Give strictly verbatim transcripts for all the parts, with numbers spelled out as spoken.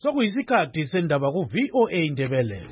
Sokuyisikhathi sendaba ku V O A Indebele.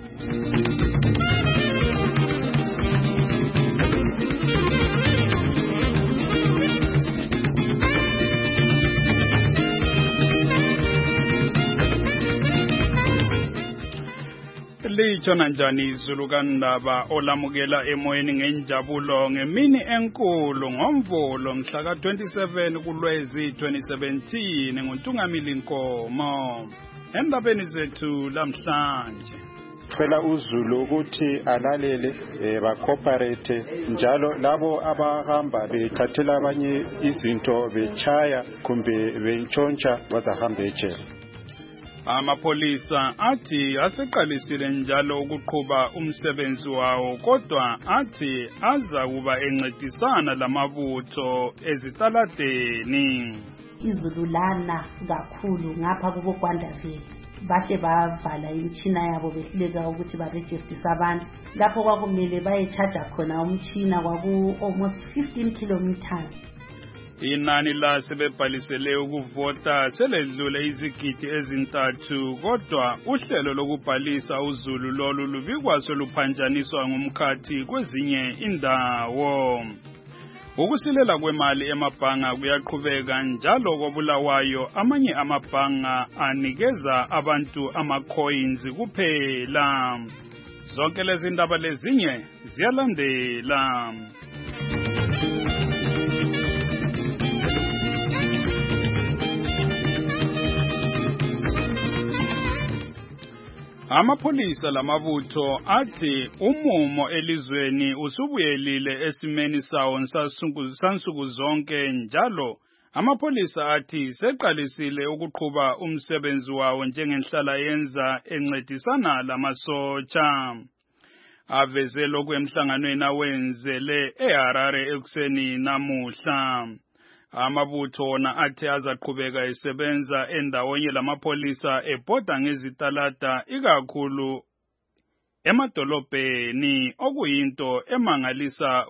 Litshona njani izulu kandaba olamukela emoyeni ngenjabulo ngemini enkulu ngomvulo mhla ka twenty-seven kuLwezi twenty seventeen nguNtungamili Nkomo. Endabeni zethu lamhlanje Cela uZulu ukuthi alalele ba cooperate njalo labo abahamba bethathela abanye izinto bechaya kumbe bentshontsha bazahamba ejele. Amapolisa athi aseqalisile njalo ukuqhuba umsebenzi wawo kodwa athi aza kuba encedisana lamabutho ezitaladeni. Izulu lana kakhulu ngapha kubo Gwandaville bahle bavala imtshina yabo behluleka ukuthi baregister abantu lapho kwakumele bayechaja khona umtshina kwaku almost fifteen kilometers. Inani la sebebhalisele ukuvota seledlule izigidi ezintathu kodwa uhlelo lokubhalisa uZulu lolu lubikwa soluphanjaniswa ngumkhathi kwezinye indawo. Ukusilela kwemali emabhanga kuyaqhubeka njalo koBulawayo amanye amabhanga anikeza abantu ama-coins kuphela. Zonke lezi ndaba lezinye ziyalandela. Amapolisa lamabutho athi umumo elizweni usubuyelile esimeni sawo sansuku zonke njalo amapolisa athi seqalisile ukuqhuba umsebenzi wawo njengenhlala yenza encedisana lamasotsha. Aveze lokhu emhlanganweni awenzele eHarare ekuseni namuhla. Amabutho wona athi azaqhubeka esebenza endawonye lamapolisa ebhoda ngezitalada ikakhulu emadolobheni okuyinto emangalisa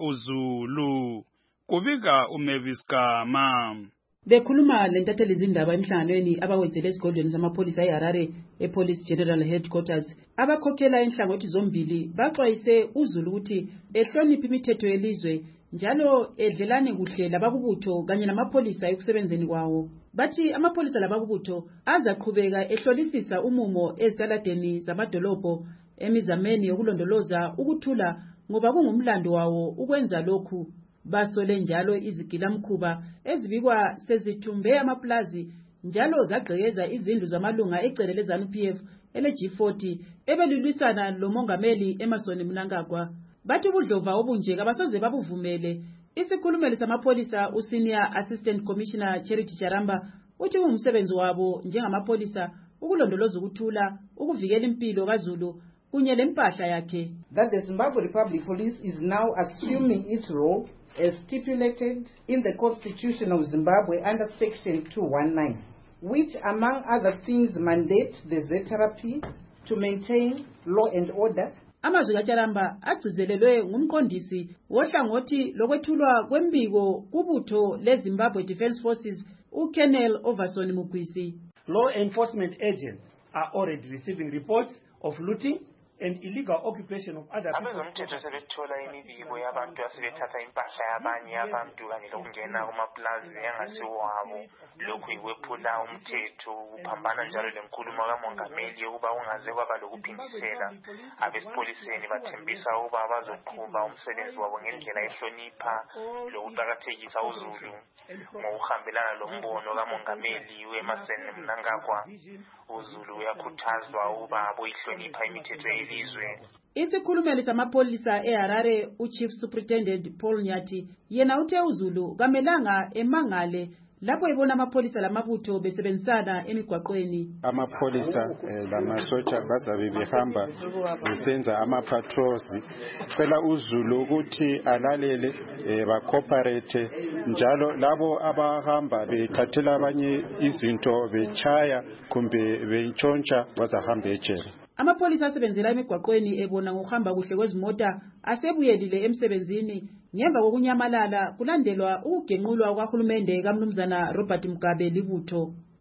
uZulu. Kubika uMavis Gama. Bekhuluma lentatheli izindaba emhlanganweni abawenzele esigodlweni samapolisa eHarare ePolice General Headquarters. Abakhokhela inhlangothi zombili baxwayise uZulu ukuthi ehloniphe imithetho yelizwe njalo edlelane kuhle labakubutho kanye namapolisa ekusebenzeni kwawo. Bathi amapolisa labakubutho azaqhubeka ehlolisisa umumo ezitaladeni zamadolobho emizameni yokulondoloza ukuthula ngoba kungumlando wawo ukwenza lokhu. Basole njalo izigilamkhuba ezibikwa sezithumbe amaplazi njalo zagqekeza izindlu zamalunga ecelele ZANU P F ele G forty ebelilwisana lomongameli Emmerson Mnangagwa. Bathi ubudlova obunje kabasoze babuvumele. Isikhulumeli samapolisa uSenior Assistant Commissioner Charity Charamba uthi umsebenzi wabo njengamapolisa ukulondoloza ukuthula ukuvikela impilo kaZulu kunye lempahla yakhe. That the Zimbabwe Republic Police is now assuming its role as stipulated in the Constitution of Zimbabwe under Section two nineteen, which among other things mandate the Z R P to maintain law and order. Amazwi kaCharamba agcizelelwe ngumqondisi wohlangothi lokwethulwa kwembiko kubutho leZimbabwe Defence Forces uColonel Overson Mugwisi. Law enforcement agents are already receiving reports of looting and illegal occupation of other people. Abezomthetho sebethola imibiko yabantu asebethatha impahla yabanye abantu kanye lokungena kumaplazi angasiwabo. Lokhu ikwephula umthetho uphambana njalo lenkulumo kamongameli yokuba ungaze kwaba lokuphindisela. Abesipoliseni bathembisa ukuba bazoqhuba umsebenzi wabo ngendlela ehlonipha lokuqakathekisa uZulu ngokuhambelana lombono kamongameli weMemmerson Mnangagwa. uZulu uyakhuthazwa ukuba aboyihlonipha imithetho yelizwe. Isikhulumeli samapolisa eHarare uChief Superintendent Paul Nyati yena uthe uZulu kamelanga emangale lapho ebona amapolisa lamabutho besebenzisana emigwaqweni. Amapolisa lamasotsha bazabe behamba besenza ama-patrols. Cela uZulu ukuthi alalele ba cooperate njalo labo abahamba bethathela abanye izinto bechaya kumbe bentshontsha bazahamba ejele. Amapolisa asebenzela emigwaqweni ebona ngokuhamba kuhle kwezimota asebuyelile emsebenzini ngemva kokunyamalala kulandelwa ukugenqulwa kwahulumende kaMnumzana Robert Mugabe libutho.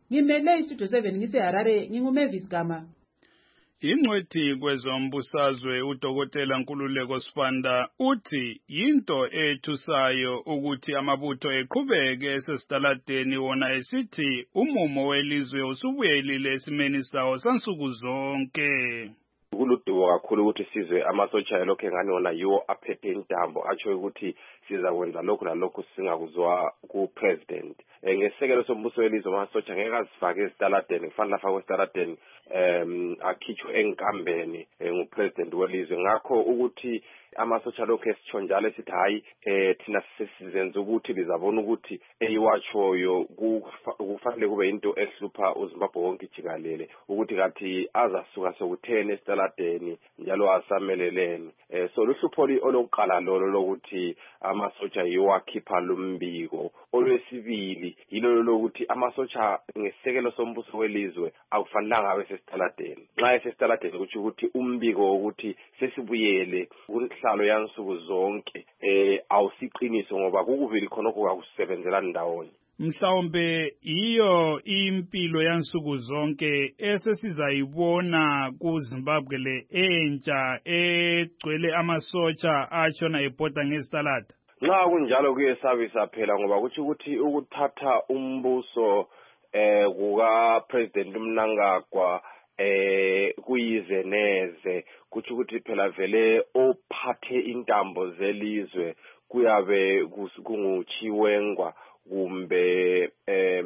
Ngimele istudio seven ngiseHarare nginguMavis Gama. Ingcwethi kwezombusazwe uDokotela Nkululeko Sibanda uthi yinto ethusayo ukuthi amabutho eqhubeke esesitaladeni wona esithi umumo welizwe usubuyelile esimeni sawo sansuku zonke. Kuludubo kakhulu ukuthi sizwe amasotsha lokho engani wona yiwo aphethe intambo atsho ukuthi siza kwenza lokho nalokho singakuzwa ku president. Ngesekelo sombuso welizwe amasotsha ngeke azifake esitaladeni kufanele afakwe esitaladeni em akhitshwe enkambeni ngu president welizwe ngakho ukuthi amasotsha lokho esitsho njalo esithi hayi eh thina sesizenza ukuthi bizabona ukuthi eyiwatshoyo kufanele kube into ehlupha uZimbabwe wonke jikalele ukuthi kathi azasuka sokuthene esitaladeni njalo asamelelene eh so luhlupho olokuqala lolo lokuthi amasotsha yiwakhipha lumbiko olwesibili yilo lokuthi amasotsha ngesekelo sombuso welizwe akufanelanga abe sesitaladeni nxa esesitaladeni ukuthi ukuthi umbiko ukuthi sesibuyele kunhlalo yansuku zonke eh awusiqiniso ngoba kukuveli khonokho kakusebenzela ndawonye. Mhlawumbe iyo impilo yansuku zonke esesizayibona kuZimbabwe le entsha egcwele amasotsha atshona ebhoda ngesitalada. Nxa kunjalo kuyesabisa phela ngoba kuthi ukuthi ukuthatha umbuso eh kuka President Mnangagwa eh kuyize neze kuthi ukuthi phela vele ophathe intambo zelizwe kuyabe kunguChiwengwa kumbe eh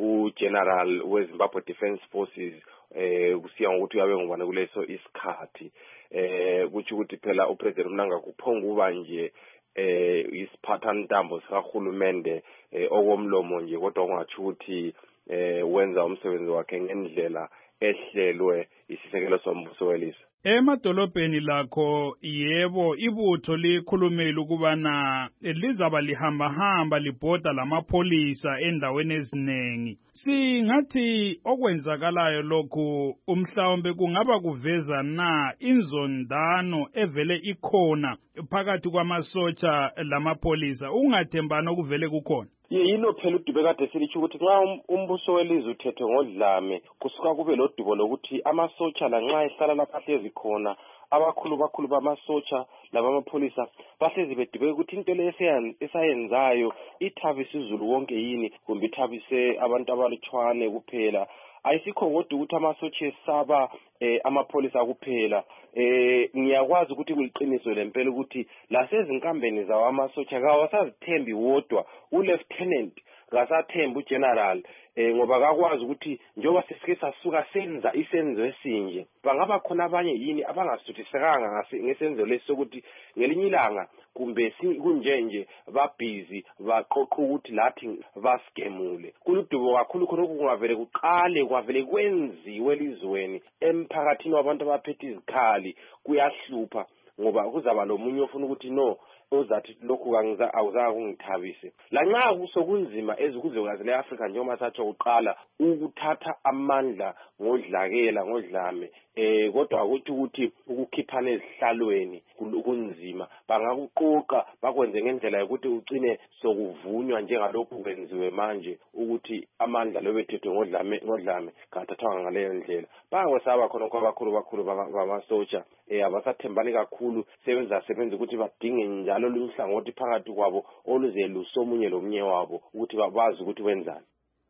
uGeneral weZimbabwe Defence Forces eh kusiya ngokuthi uyabe ngubani kuleso isikhathi eh kuthi ukuthi phela uPresident Mnangagwa kuphonga uba nje eh isiphatha ntambo sikahulumende okomlomo nje kodwa kungathi ukuthi eh wenza umsebenzi wakhe ngendlela ehlelwe isisekelo sombuso welizwe. Emadolobheni lakho yebo ibutho likhulumile ukubana lizaba lihamba hamba libhoda lamapholisa endaweni ezinengi. Singathi okwenzakalayo lokhu umhlawumbe kungaba kuveza na inzondano evele ikhona phakathi kwamasotsha lamapholisa ungathembana okuvele kukhona. Yilo phela uDube kade silithi ukuthi nxa umbuso welizwe uthethe ngodlame kusuka kube lodubo lokuthi amasotsha la nxa ehlala lapha hlezi khona abakhulu bakhulu bamasotsha labamapholisa bahlezi bedibeke ukuthi into le esayenzayo ithabise izulu wonke yini kumbe ithabise abantu abalutshwane kuphela. Ayisikho kodwa ukuthi amasotsha esaba eh amapholisa kuphela eh ngiyakwazi ukuthi kuliqiniso lempela ukuthi lasezinkambeni zawo amasotsha kawasazithembi wodwa ulieutenant ngasathemba ugeneral eh ngoba kakwazi ukuthi njoba sisike sasuka senza isenzo esinje bangaba khona abanye yini abangasuthisekanga ngesenzo lesokuthi ngelinye ilanga kumbe kunjenje babhizi baqoqa ukuthi lathi baskemule kuludubo kakhulu khona kungavele kuqale kwavele kwenziwe elizweni emphakathini wabantu abaphethe izikhali kuyahlupha ngoba kuzaba lomunye ofuna ukuthi no ozathi lokhu kangiza awuzaka kungithabise la nxa kusokunzima ezikuzwekazi leAfrika njengoba sathi uqala ukuthatha amandla ngodlakela ngodlame eh kodwa akuthi ukuthi ukukhiphana ezihlalweni kunzima bangakuqoqa bakwenze ngendlela yokuthi ucine sokuvunywa njengalokhu kwenziwe manje ukuthi amandla lobethethwe ngodlame ngodlame kathathwa ngaleyo ndlela bangakwesaba khona kwabakhulu bakhulu bamasotsha eh abasathembani kakhulu sebenza sebenza ukuthi badinge njalo luhlangothi phakathi kwabo oluze lusomunye lomunye wabo ukuthi babazi ukuthi wenzani.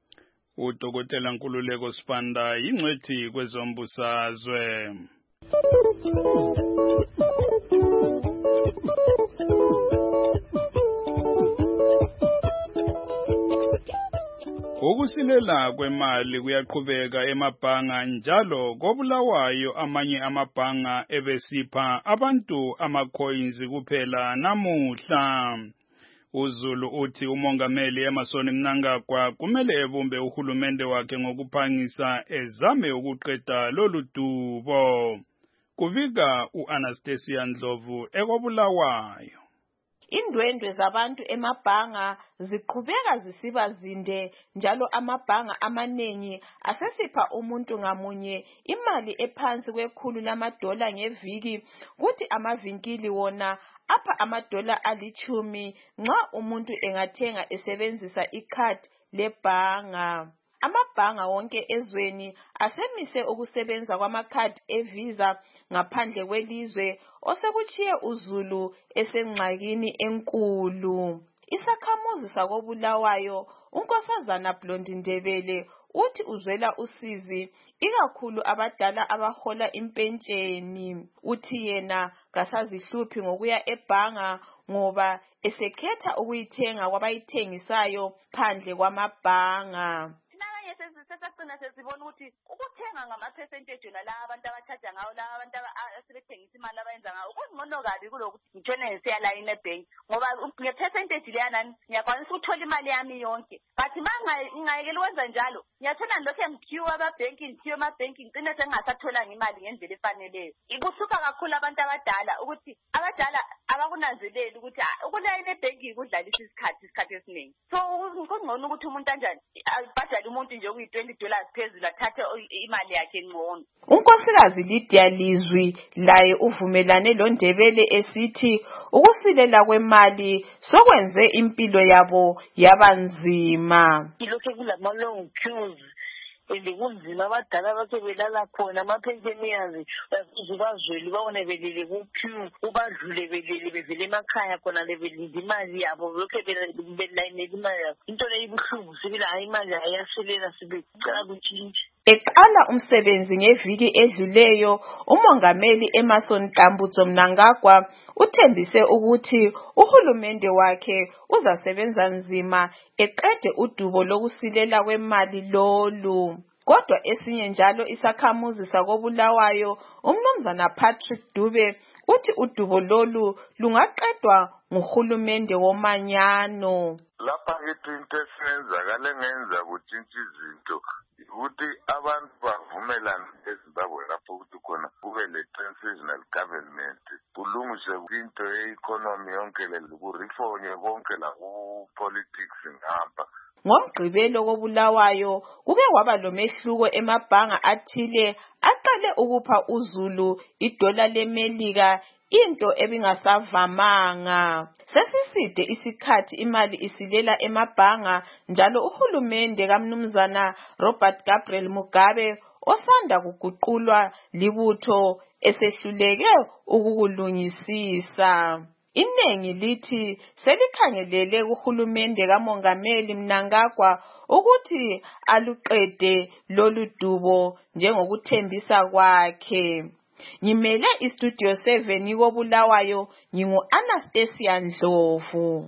uDokotela Nkululeko Sibanda ingcwethi kwezombusazwe. Ukusilela kwemali kuyaqhubeka emabhanga njalo kobulawayo amanye amabhanga ebesipha abantu amacoins kuphela namuhla. uZulu uthi umongameli Emmerson Mnangagwa kumele ebumbe uhulumende wakhe ngokuphangisa ezame ukuqeda lolu dubo. Kuvika uAnastasia Ndlovu ekobulawayo. Indwendwe zabantu emabhanga ziqhubeka zisiba zinde njalo amabhanga amanengi asesipha umuntu ngamunye imali ephansi kwekhulu lamadola ngeviki kuthi amavinkili wona apha amadola alichumi nxa umuntu engathenga esebenzisa ikhadi lebhanga. amabhanga wonke ezweni asemise ukusebenza kwamakhadi eVisa ngaphandle kwelizwe osekuchiye uZulu esengxakini enkulu. Isakhamuzi sakobulawayo unkosazana Blondi Ndebele uthi uzwela usizi ikakhulu abadala abahola impentsheni. Uthi yena kasazihluphi ngokuya ebhanga ngoba esekhetha ukuyithenga kwabayithengisayo phandle kwamabhanga. Sesagcina sesibona ukuthi ukuthenga ngama-percentage nala abantu abathatha ngawo laba abantu asebethengisa imali abayenza ngawo kungcono kabi kulokuthi ngithole ngisiya line ebhenki ngoba nge-percentage leyanani ngiyakwanisa ukuthola imali yami yonke. But ma ngingayekela ukwenza njalo ngiyathola ngilokhu ngikhiwa amabhenki ngikhiwa amabhenki ngicine sengingasatholanga imali ngendlela efaneleyo. Kusuka kakhulu abantu abadala ukuthi abadala abakunanzeleli ukuthi ukulayini ebhenki kudlalisa isikhathi isikhathi esiningi. So kungcono ukuthi umuntu kanjani abhadale umuntu nje okuyi twenty dollars phezulu athathe imali yakhe ngcono. Unkosikazi Lydia Lizwi laye uvumelane loNdebele esithi ukusilela kwemali sokwenze impilo yabo yabanzima. Lokho kulama long queues kunzima abadala base belala khona ama-pensioners bazweli babone belele ku-queue ubadlule belele bevele emakhaya khona lebelinde imali yabo lokho belayinela imali yabo. Into leyo ibuhlungu sibili hayi imali ayasilela sibecala kutshintshe. Eqala umsebenzi ngeviki edluleyo umongameli Emmerson Tambutso Mnangagwa uthembise ukuthi uhulumende wakhe uzasebenza nzima eqede udubo lokusilela kwemali lolu. Kodwa esinye njalo isakhamuzi sakobulawayo umnumzana Patrick Dube uthi udubo lolu lungaqedwa nguhulumende womanyano. Lapha kithi into esenzakale ngenza kutshintsha izinto ukuthi abantu bavumelane eZimbabwe lapho ukuthi khona kube le-transitional government kulungiswe into ye-economy yonke le kureformwe konke la ku-politics ngihamba. Ngomgqibelo kobulawayo kuke kwaba lomehluko emabhanga athile aqale ukupha uZulu idola leMelika into ebingasavamanga. Sesiside isikhathi imali isilela emabhanga njalo uhulumende kaMnumzana Robert Gabriel Mugabe osanda kuguqulwa libutho esehluleke ukukulungisisa. Inengi lithi selikhangelele kuhulumende kamongameli Mnangagwa ukuthi aluqede lolu dubo njengokuthembisa kwakhe. Ngimele istudio seven ikobulawayo ngingu Anastasia Ndlovu.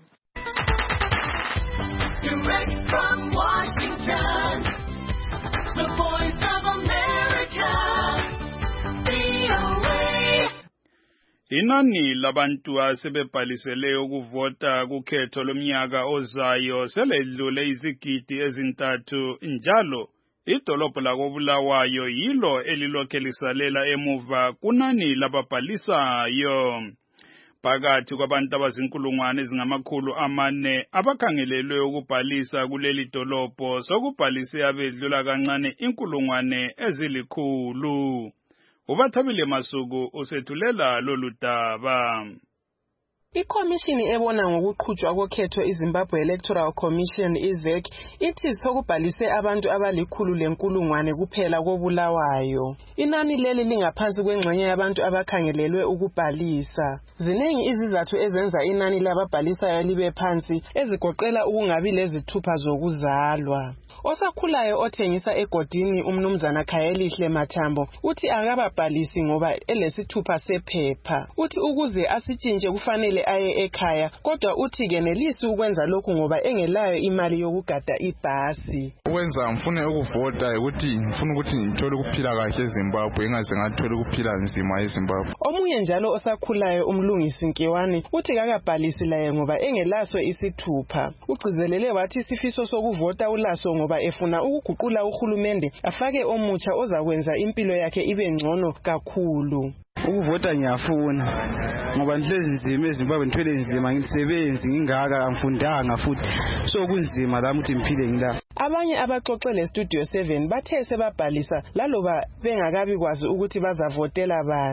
Direct from Washington, the voice of America, V O A. Inani labantu asebebhalisele ukuvota kukhetho lomnyaka ozayo seledlule izigidi ezintathu njalo idolobho lakobulawayo yilo elilokhe lisalela emuva kunani lababhalisayo. Phakathi kwabantu abazinkulungwane ezingamakhulu amane abakhangelelwe ukubhalisa kuleli dolobho sokubhalise abedlula kancane inkulungwane ezilikhulu. Ubathabile Masuku usethulela lolu daba. Ikomishini ebona ngokuqhutshwa kokhetho iZimbabwe Electoral Commission I Z E C ithi sokubhalise abantu abalikhulu lenkulungwane kuphela kobulawayo. Inani leli lingaphansi kwengxenye yabantu abakhangelelwe ukubhalisa. Ziningi izizathu ezenza inani lababhalisayo libe phansi ezigoqela ukungabi lezithupha zokuzalwa. Osakhulayo othengisa egodini umnumzana Khayelihle Mathambo uthi akababhalisi ngoba elesithupha sephepha. Uthi ukuze asitshintshe kufanele aye ekhaya kodwa uthi kenelisi ukwenza lokhu ngoba engelayo imali yokugada ibhasi. Ukwenza ngifune ukuvota ukuthi ngifuna ukuthi ngithole ukuphila kahle eZimbabwe engaze ngathole ukuphila nzima eZimbabwe. Omunye njalo osakhulayo umlungisi Nkiwani uthi kakabhalisi laye ngoba engelaso isithupha. Ugcizelele wathi isifiso sokuvota ulaso ngoba efuna ukuguqula uhulumende afake omutsha ozakwenza impilo yakhe ibe ngcono kakhulu. Ukuvota ngiyafuna ngoba nhlezi nzima eZimbabwe nithwele nzima ngisebenzi ngingaka angifundanga futhi so kunzima lami ukuthi ngiphile ngila. Abanye abaxoxele Studio seven bathe sebabhalisa laloba bengakabi kwazi ukuthi bazavotela bani.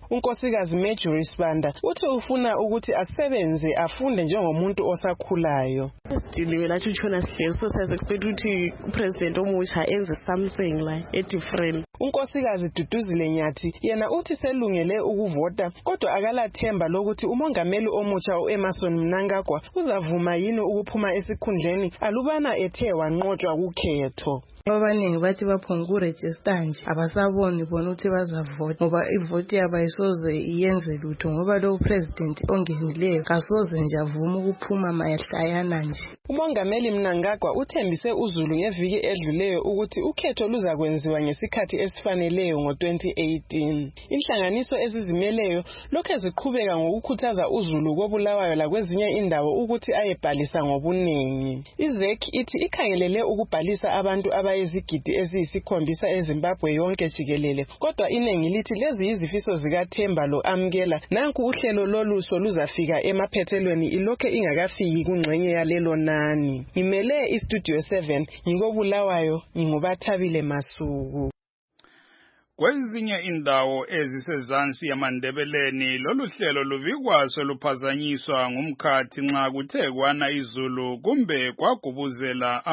unkosikazi Marjorie Sibanda uthi ufuna ukuthi asebenze afunde njengomuntu osakhulayo. Diliwe lathi utshona sihleli so siyaexpect ukuthi upresident omusha enze something like a different. Unkosikazi Duduzile Nyathi yena uthi selungele ukuvota kodwa akalathemba lokuthi umongameli omutsha uEmmerson Mnangagwa uzavuma yini ukuphuma esikhundleni alubana ethe wanqotshwa kukhetho. Abaningi bathi baphonga ukuregister nje abasaboni bona ukuthi bazavota ngoba ivoti yabo ayisoze iyenze lutho ngoba lo president ongenileyo kasoze nje avuma ukuphuma mayahlayana nje. Umongameli Mnangagwa uthembise uZulu ngeviki edluleyo ukuthi ukhetho luzakwenziwa ngesikhathi esifaneleyo ngo twenty eighteen. Inhlanganiso ezizimeleyo lokho ziqhubeka ngokukhuthaza uZulu kobulawayo la kwezinye indawo ukuthi ayebhalisa ngobuningi. iZek ithi ikhangelele ukubhalisa abantu aba izigidi eziyisikhombisa eZimbabwe yonke jikelele kodwa inengi lithi lezi izifiso zikaThemba lo amkela nanku uhlelo loluso luzafika emaphethelweni ilokho ingakafiki kungxenye yalelo nani. Ngimele iStudio seven ngikobulawayo ngingubathabile Masuku. Kwezinye indawo ezisezansi yamandebeleni lolu hlelo luvikwa soluphazanyiswa ngumkhathi nxa kuthe kwana izulu kumbe kwagubuzela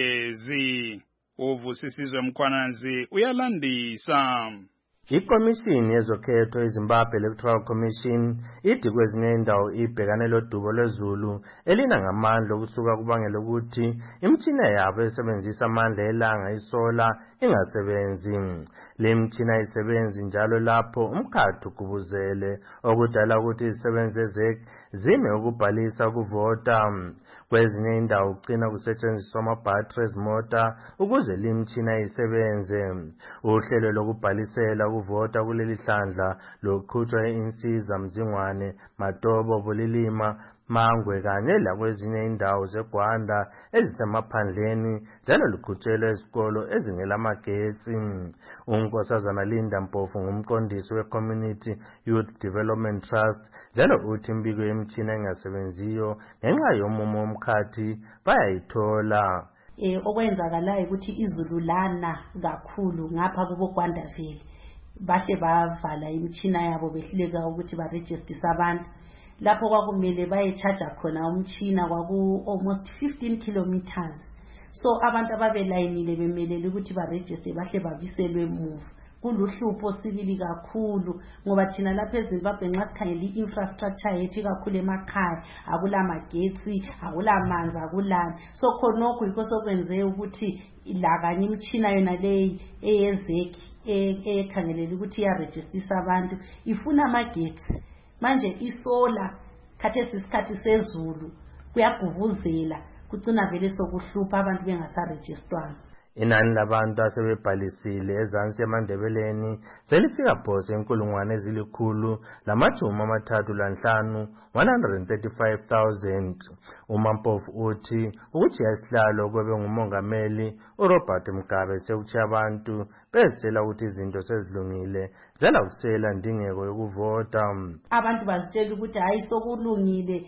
amayezi. Uvusisizwe Mkhwananzi uyalandisa. Ikomishini yezokhetho iZimbabwe Electoral Commission ithi kwezinye indawo ibhekane lodubo lwezulu elina ngamandla okusuka kubangela ukuthi imtshina yabo esebenzisa amandla elanga isola ingasebenzi. Le mtshina isebenzi njalo lapho umkhathi ugubuzele okudala ukuthi isebenze zek zime ukubhalisa ukuvota. Kwezinye indawo ugcina kusetshenziswa ama-batteries mota ukuze le mtshina isebenze. Uhlelo lokubhalisela ukuvota kuleli hlandla lokuqhutshwa insiza Mzingwane, Matobo, Bulilima, Mangwe kanye lakwezinye indawo zeGwanda ezisemaphandleni njalo luqhutshelwa izikolo ezingelamagetsi. Unkosazana Linda Mpofu ngumqondisi we-Community Youth Development Trust njalo uthi imbiko yemtshina engasebenziyo ngenxa yomumo womkhathi bayayithola. Eh okwenzakalayo ukuthi izulu lana kakhulu ngapha kubo Gwandaville bahle bavala imtshina yabo behluleka ukuthi ba register abantu. Lapho kwakumele bayecharger khona umtshina kwaku almost fifteen kilometers. So abantu ababelayinile bemelele ukuthi ba register bahle babiselwe move. Kuluhlupho sibili kakhulu ngoba thina lapha eZimbabwe nxa sikhangela i-infrastructure yethu kakhulu emakhaya akula magetsi akula manzi akulani. So khonokho yikho sokwenze ukuthi la kanye imtshina yona leyi eyezeki ekhangelela ukuthi ya register abantu ifuna amagetsi. Manje isola khathesi isikhathi sezulu kuyagubuzela kucina vele sokuhlupha abantu bengasarejistwanga. Inani labantu asebebhalisile ezansi emandebeleni selifika phose inkulungwane ezilikhulu lamajumi amathathu lanhlanu one hundred thirty-five thousand. uMampofu uthi ukuthi yasihlalo kwebe ngumongameli uRobert Mugabe sekuthi abantu bezitshela ukuthi izinto sezilungile njalo kusela indingeko yokuvota. Abantu bazitshela ukuthi hayi sokulungile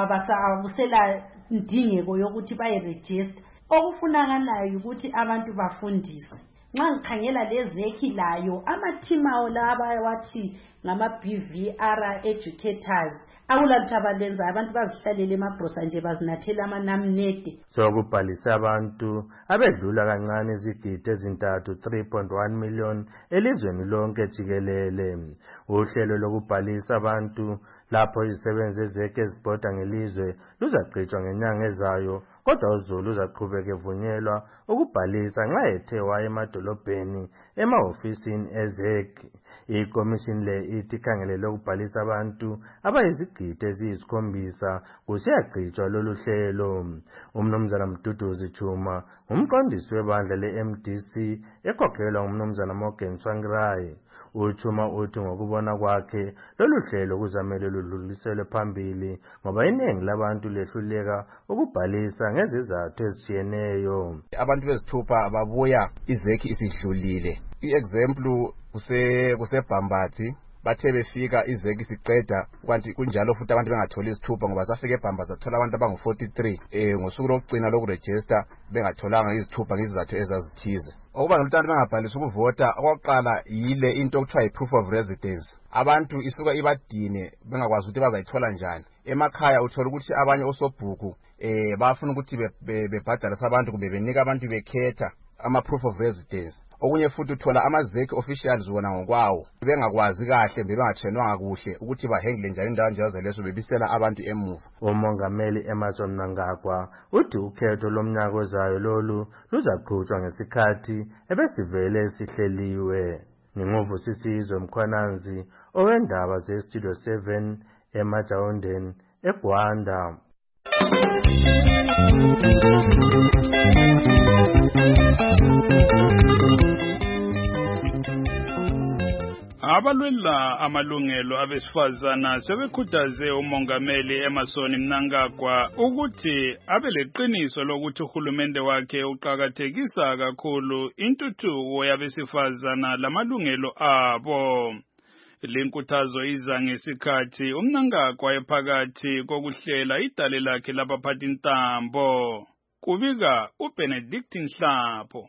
abasabusela indingeko yokuthi bayiregister. Okufunakalayo ukuthi abantu bafundiswe. Nxa ngikhangela lezeki layo amathima olaba wathi ngama B V R educators akulantu abalenza abantu bazihlalele emabrosa nje bazinathela amanamnede. So kubhalisa abantu abedlula kancane izigidi ezintathu three point one million elizweni lonke jikelele. Uhlelo lokubhalisa abantu lapho izisebenzi ezeke ezibhoda ngelizwe luzaqhutshwa ngenyanga ezayo kodwa uZulu uzaqhubeka evunyelwa ukubhalisa nxa ethe waye emadolobheni emahofisini ezeki. Ikomishini le ithi ikhangelele ukubhalisa abantu abayizigidi eziyisikhombisa kusiyaqhutshwa lolu hlelo. Umnumzana Mduduzi Chuma umqondisi webandla le-M D C ekhokhelwa ngumnumzana Morgan Tsvangirai. Uchuma uthi ngokubona kwakhe lolu hlelo kuzamele ludluliselwe phambili ngoba iningi labantu lehluleka ukubhalisa ngezizathu ezitshiyeneyo. Abantu bezithupha babuya izeki isidlulile. I-example kuse kusebhambathi bathe befika izeki siqeda kwanti kunjalo futhi abantu bengatholi isithupha ngoba safike ebhamba zathola abantu abangu forty-three eh ngosuku lokugcina lokuregister bengatholanga izithupha ngezizathu ezazithize. Okuba nolutando bengabhalisa ukuvota okwaqala yile into okuthiwa yi-proof of residence. Abantu isuka ibadine bengakwazi ukuthi bazayithola njani. Emakhaya uthola ukuthi abanye osobhuku eh bafuna ukuthi bebhadalisa abantu kumbe benika abantu bekhetha ama-proof of residence. Okunye futhi uthola ama-zeki officials wona ngokwawo bengakwazi kahle bengathenwanga kuhle ukuthi bahandle njani indawo nje lezo bebisela abantu emuva. Umongameli Emmerson Mnangagwa uthi ukhetho lomnyaka ozayo lolu luzaqhutshwa ngesikhathi ebesivele sihleliwe. Ninguvu Sisizwe Mkhwananzi owendaba ze-Studio seven eMajawundeni eGwanda. Abalwela amalungelo abesifazana sebekhuthaze umongameli Emmerson Mnangagwa ukuthi abeleqiniso lokuthi uhulumende wakhe uqhakathekisa kakhulu intuthuko yabesifazana lamalungelo abo. Lenkuthazo iza ngesikhathi uMnangagwa ephakathi kokuhlela idale lakhe labaphathi intambo. Kubika uBenedict Nhlapho.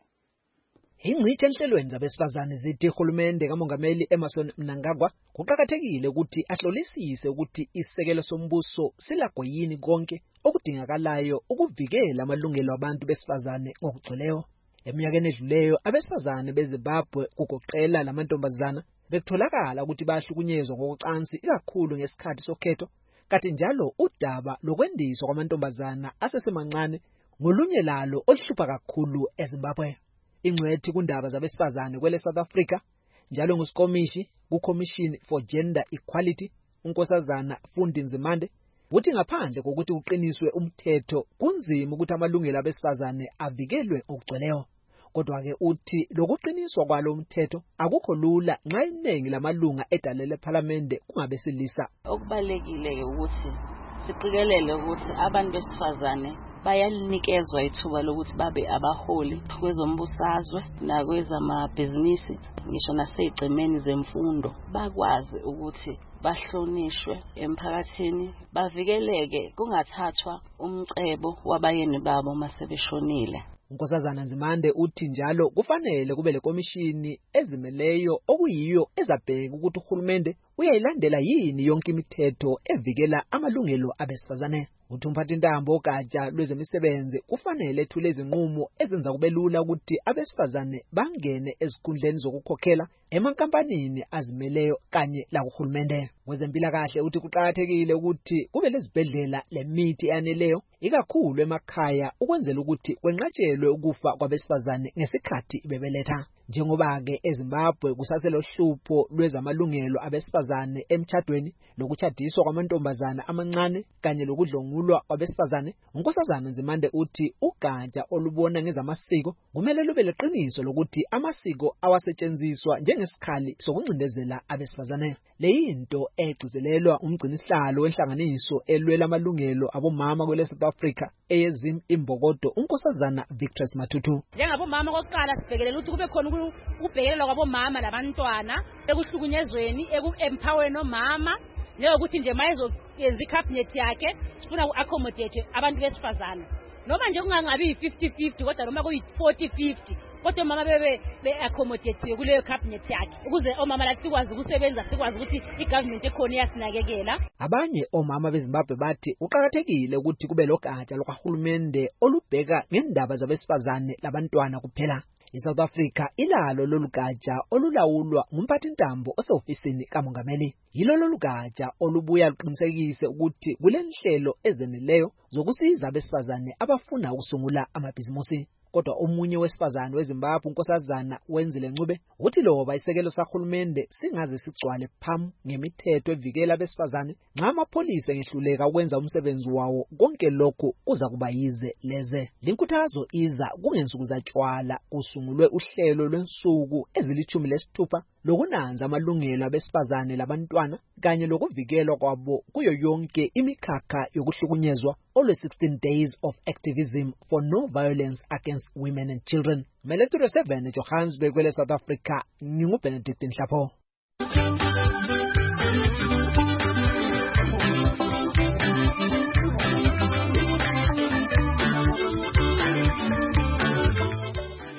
Ingcithe enhlelweni zabesifazane zithi uhulumende kamongameli Emmerson Mnangagwa kuqhakathekile ukuthi ahlolisise ukuthi isekelo sombuso silakho yini konke okudingakalayo ukuvikela amalungelo abantu besifazane ngokugcweleyo. Eminyakeni edluleyo abesifazane beZimbabwe kugoqela lamantombazana bekutholakala ukuthi bayahlukunyezwa ngokucansi ikakhulu ngesikhathi sokhetho, kanti njalo udaba lokwendiswa kwamantombazana asesemancane ngolunye lalo oluhlupha kakhulu eZimbabwe. Ingcwethi kundaba zabesifazane kwele South Africa njalo ngusikomishi kuCommission for Gender Equality unkosazana Fundi Nzimande uthi ngaphandle kokuthi uqiniswe umthetho kunzima ukuthi amalungelo abesifazane avikelwe okugcweleyo. Kodwa ke uthi lokuqiniswa kwalo umthetho akukho lula nxa iningi lamalunga edalele eParliament kungabesilisa. Okubalekile ke ukuthi siqikelele ukuthi abantu besifazane bayanikezwa ithuba lokuthi babe abaholi kwezombusazwe nakwezamabhizinisi ngisho nasezigcemeni zemfundo, bakwazi ukuthi bahlonishwe emphakathini, bavikeleke kungathathwa umcebo wabayeni babo masebeshonile. Unkosazana Nzimande uthi njalo kufanele kube lekomishini ezimeleyo okuyiyo ezabheka ukuthi uhulumende uyayilandela yini yonke imithetho evikela amalungelo abesifazane. Uthi umphathi intambo ogatsha lwezemisebenzi kufanele ethule izinqumo ezenza kube lula ukuthi abesifazane bangene ezikhundleni zokukhokhela emankampanini azimeleyo kanye lakuhulumende. Kwezempilakahle uthi kuqhakathekile ukuthi kube lezibhedlela lemithi eyaneleyo ikakhulu emakhaya ukwenzela ukuthi kwenqatshelwe ukufa kwabesifazane ngesikhathi bebeletha. Njengoba ke eZimbabwe kusaselo hlupho lwezamalungelo abesifazane emtchadweni lokuchadiswa kwamantombazana amancane kanye lokudlongulwa kwabesifazane, unkosazana Nzimande uthi ugatsha olubona ngezamasiko kumele lube leqiniso lokuthi amasiko awasetshenziswa njengesikhali sokuncindezela abesifazane. Leyinto egcizelelwa umgcinisihlalo wenhlanganiso elwela amalungelo abomama kwele South Africa eyezim imbokodo unkosazana Victress Mathutu. Njengabomama kokuqala sibhekelela ukuthi kube khona ukubhekelela kwabomama labantwana ekuhlukunyezweni eku-empowerweni omama, njengokuthi nje mayezoyenza icabinet yakhe sifuna uku-accommodate abantu besifazane. Noma nje kungangabi yi-fifty fifty kodwa noma kuyi-forty fifty kodwa omama bebe be-accommodate kuleyo cabinet yakhe ukuze omama lathi sikwazi ukusebenza, sikwazi ukuthi igovernment ekhona iyasinakekela. Abanye omama beZimbabwe bathi uqhakathekile ukuthi kube logatsha lokahulumende olubheka ngendaba zabesifazane labantwana kuphela. ISouth Africa ilalo lolugatsha olulawulwa ngumphathi intambo osehofisini kamongameli. Yilo lolugatsha olubuya luqinisekise ukuthi kulenhlelo ezeneleyo zokusiza abesifazane abafuna ukusungula amabhizimusi. Kodwa omunye wesifazane weZimbabwe unkosazana Wenzile Ncube uthi loba isekelo sahulumende singaze sigcwale phamu ngemithetho evikela abesifazane, nxa amapholisa ngehluleka ukwenza umsebenzi wawo konke lokhu kuza kuba yize leze. Linkuthazo iza kungensuku zatshwala kusungulwe uhlelo lwensuku ezilithumi lesithupha lokunanza amalungelo abesifazane labantwana kanye lokuvikelwa kwabo kuyo yonke imikhakha yokuhlukunyezwa olwe sixteen days of activism for no violence against women and children. Studio seven Johannesburg kwele South Africa, ngingu Benedict Nhlapho.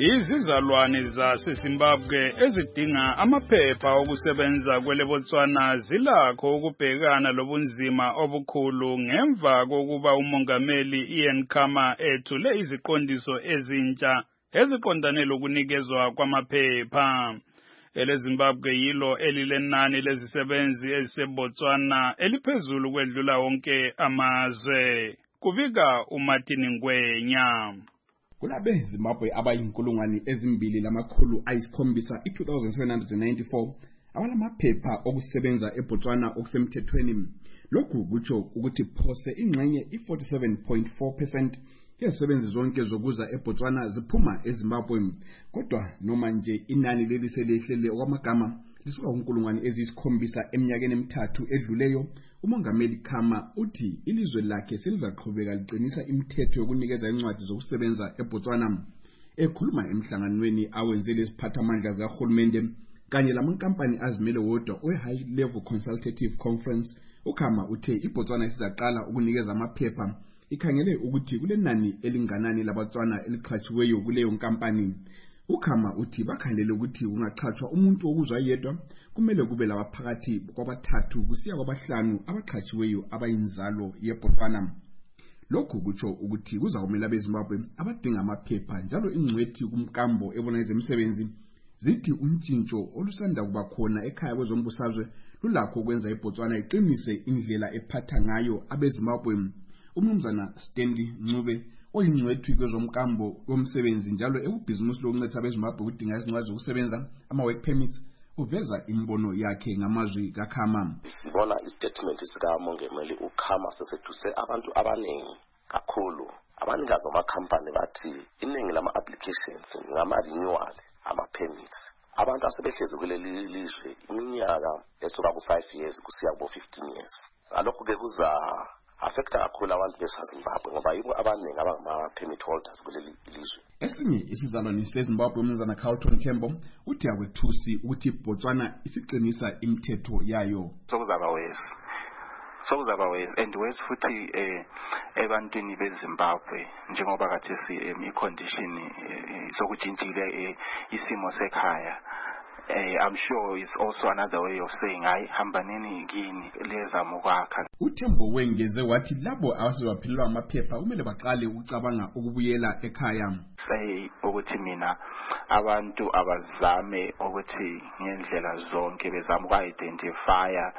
Izizalwane zaseZimbabwe ezidinga amaphepha okusebenza kwele Botswana zilakho ukubhekana lobunzima obukhulu ngemva kokuba umongameli Ian Khama ethule iziqondiso ezintsha eziqondane lokunikezwa kwamaphepha. EleZimbabwe yilo elilenani lezisebenzi eziseBotswana eliphezulu kwedlula wonke amazwe. Kubika uMartin Ngwenya. Kulabe Zimbabwe abayinkulungwane ezimbili lamakhulu ayisikhombisa i-two thousand seven hundred ninety-four abalamaphepha okusebenza eBotswana okusemthethweni. Lokhu kutsho ukuthi phose ingxenye i-forty-seven point four percent yezisebenzi zonke zokuza eBotswana ziphuma eZimbabwe. Kodwa noma nje inani leli selehlele okwamagama lisuka kunkulungwane ezisikhombisa eminyakeni emithathu edluleyo, umongameli Khama uthi ilizwe lakhe selizaqhubeka liqinisa imithetho yokunikeza incwadi zokusebenza eBotswana. Ekhuluma emhlanganweni awenze lesiphathamandla zikahulumende kanye lamankampani azimele wodwa we-High Level Consultative Conference, uKhama uthe iBotswana isizaqala ukunikeza amaphepha ikhangele ukuthi kulenani elinganani labatswana eliqhatshiweyo kuleyo nkampani. uKhama uthi bakhandele ukuthi ungaqhatshwa umuntu okuzwa yedwa kumele kube labaphakathi kwabathathu kusiya kwabahlanu abaqhatshiweyo abayinzalo yeBotswana. Lokhu kutsho ukuthi kuzakumela beZimbabwe abadinga amaphepha njalo ingcwethi kumkambo ebona ezemsebenzi zithi untshintsho olusanda kuba khona ekhaya kwezombusazwe lulakho ukwenza iBotswana iqinise indlela ephatha ngayo abeZimbabwe. Umnumzana Stanley Ncube oyingcwethi kwezomkambo womsebenzi njalo ekubhizimusi lokuncedisa abeZimbabwe ukudinga izincwadi zokusebenza ama-work permits uveza imbono yakhe ngamazwi kaKhama. Sibona istatement sikamongameli uKhama seseduse abantu abaningi kakhulu. Abanikazi amakhampani bathi iningi lama-applications ngama-renewal ama-permits. Abantu asebehlezi kuleli lizwe iminyaka esuka ku-five years kusiya ku-fifteen years. Alokhu-ke kuza affecta kakhulu abantu beSazimbabwe ngoba yibo abaningi abangama-permit holders kuleli lizwe. Esinye isizalwane seZimbabwe umnumzana Carlton Tembo uthi akwethusi ukuthi iBotswana isiqinisa imithetho yayo. Sokuzaba wesi sokuzaba wesi and wesi futhi eh ebantwini beZimbabwe njengoba kathesi i-condition sokujintshile isimo sekhaya. Uh, I'm sure it's also another way of saying I hambanini gini leza mukwakha. uTembo wengeze wathi labo abasebaphelelwa amaphepha kumele baqale ukucabanga ukubuyela ekhaya. Say ukuthi mina abantu abazame ukuthi ngendlela zonke bezama uku-identifya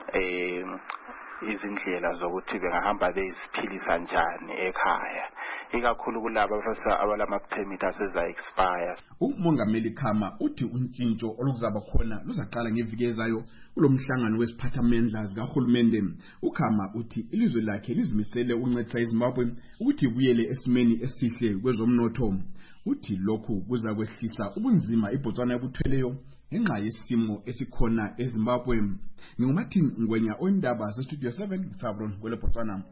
eh izindlela zokuthi bengahamba beziphilisa njani ekhaya, ikakhulu kulabo abafisa abalama permit aseza expire. Umongameli Khama uthi untshintsho oluzaba khona luzaqala ngeviki ezayo kulomhlangano wesiphathamandla zikahulumende. uKhama uthi ilizwe lakhe lizimisele ukuncedisa iZimbabwe ukuthi ibuyele esimeni esihle kwezomnotho. Uthi lokhu kuza kwehlisa ubunzima iBotswana ebuthweleyo ngenxa yesimo esikhona eZimbabwe. NginguMartin Ngwenya oyindaba zeStudio seven Sabron kwele Botswana.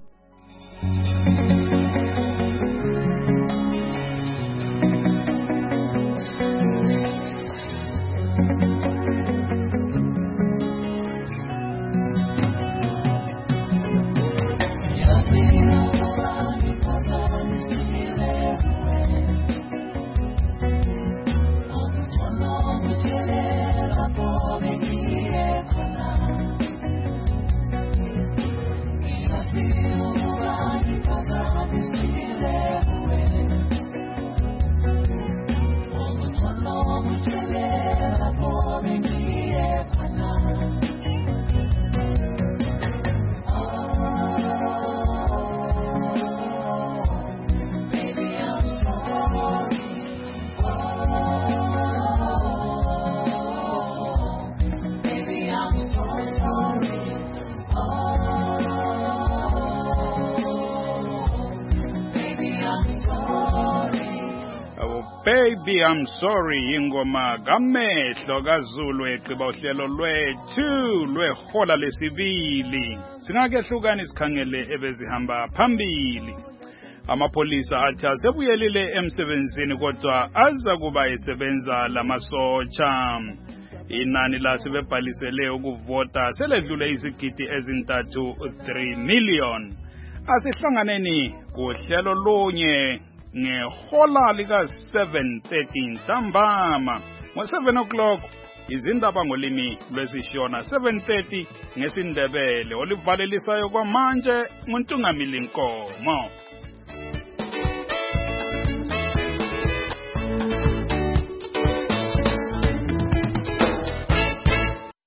Baby I'm sorry ingoma kamehlo kaZulu eqiba uhlelo lwethu lwehola lesibili. Singakehlukana isikhangele ebezihamba phambili. Amapolisa athi asebuyelile emsebenzini kodwa aza kuba esebenza lamasotsha. Inani lasebebhalisele ukuvota seledlule izigidi ezintathu three million. Asihlanganeni kuhlelo lunye ngehola lika seven thirty ntambama. Ngo-seven o'clock izindaba ngolimi lwesishona, seven thirty ngesindebele. Olivalelisayo kwamanje nguNtungamili Nkomo.